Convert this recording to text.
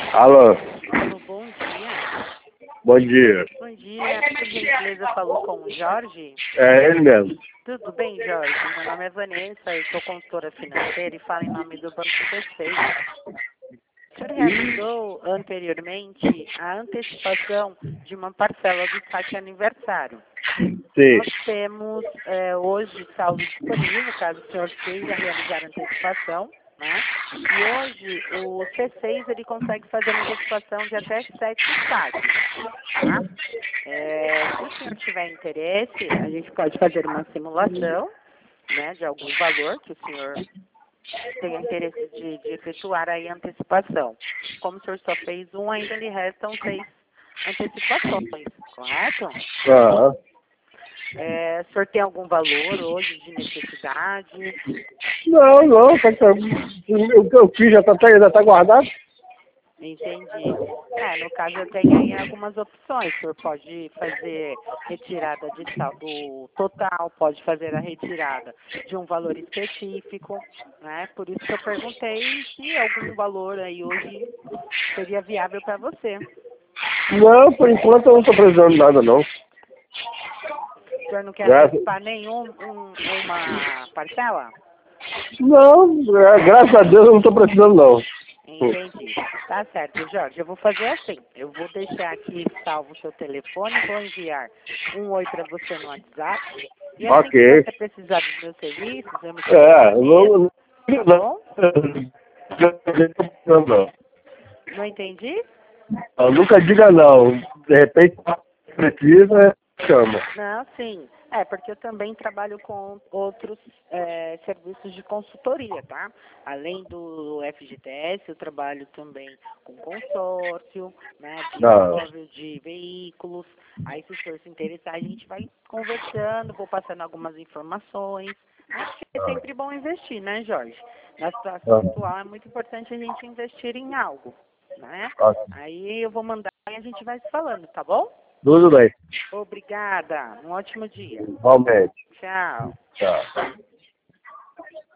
Alô, Alô, bom dia. bom dia. Bom dia, por gentileza, falou com o Jorge? É ele mesmo. Tudo bem, Jorge? Meu nome é Vanessa, eu sou consultora financeira e falo em nome do Banco C6. O senhor realizou anteriormente a antecipação de uma parcela do saque aniversário. Sim. Nós temos hoje saldo disponível, caso o senhor queira realizar a antecipação, né? E hoje o C6 ele consegue fazer uma antecipação de até 7 saques, tá? Se o senhor tiver interesse, a gente pode fazer uma simulação, né, de algum valor que o senhor tenha interesse de efetuar aí a antecipação. Como o senhor só fez um, ainda lhe restam 6 antecipações, correto? Aham. O senhor tem algum valor hoje de necessidade? Não, o que eu fiz já tá guardado? Entendi. No caso eu tenho aí algumas opções. O senhor pode fazer retirada de saldo total, pode fazer a retirada de um valor específico, né? Por isso que eu perguntei se algum valor aí hoje seria viável para você. Não, por enquanto eu não tô precisando de nada, não. O senhor não quer Graças... antecipar uma parcela? Não, graças a Deus eu não tô precisando, não. Entendi. Tá certo, Jorge. Eu vou fazer assim. Eu vou deixar aqui salvo o seu telefone, vou enviar um oi para você no WhatsApp. E assim que Ok. você precisar dos meus serviços, eu me Não, tá bom? não. Não entendi? Nunca diga não. De repente, precisa, chama. Não, sim. Porque eu também trabalho com outros serviços de consultoria, tá? Além do FGTS, eu trabalho também com consórcio, né? De Não. imóvel, de veículos. Aí, se o senhor se interessar, a gente vai conversando, vou passando algumas informações. Acho que é sempre bom investir, né, Jorge? Na situação atual, é muito importante a gente investir em algo, né? Aí eu vou mandar e a gente vai se falando, tá bom? Tudo bem. Obrigada. Um ótimo dia. Igualmente. Tchau. Tchau.